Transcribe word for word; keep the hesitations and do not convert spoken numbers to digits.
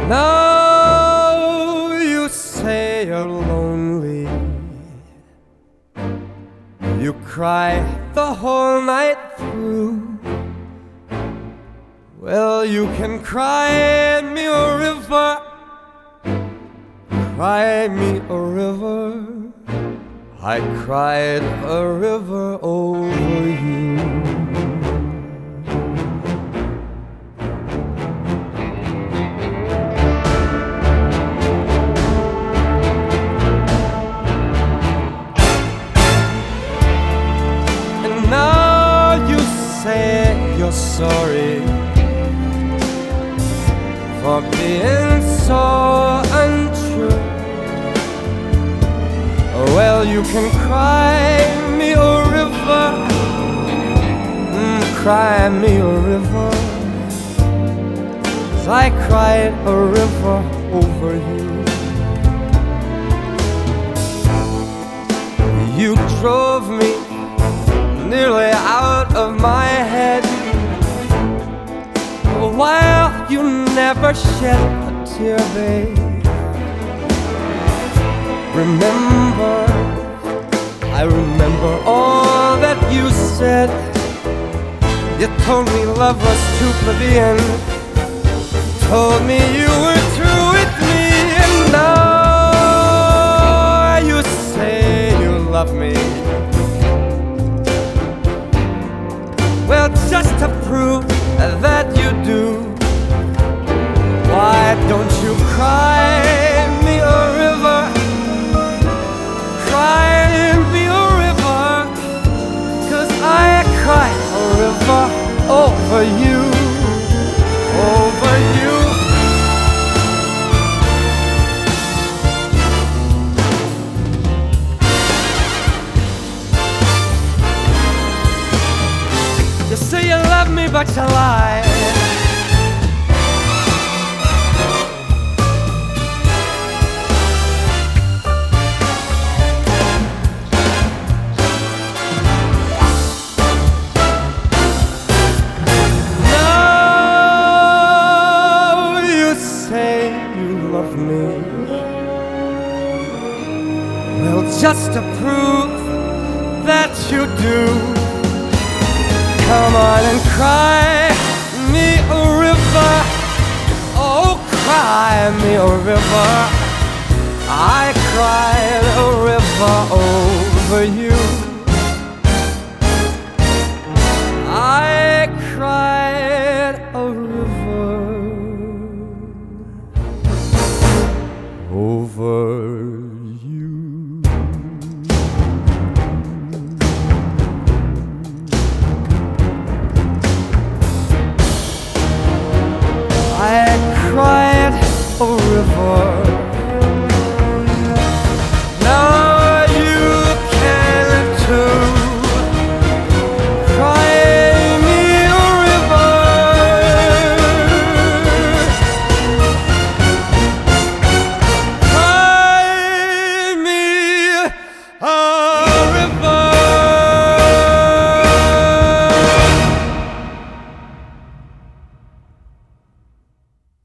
Now you say you're lonely. You cry the whole night through. Well, you can cry me a river, cry me a river. I cried a river over you. And now you say you're sorry for being so untrue. Well, you can cry me a river, mm, cry me a river, 'cause I cried a river over you. You drove me nearly out of my head, while you never shed a tear, babe. Remember, I remember all that you said. You told me love was too plebeian, told me you were through with me. And now you say you love me. Well, just to prove that you do, why don't you cry me a river? Cry me a river, 'cause I cry a river over you, over you. You say you love me, but you lie. Love me. Well, just to prove that you do, come on and cry me a river. Oh, cry me a river. I cried a river over you.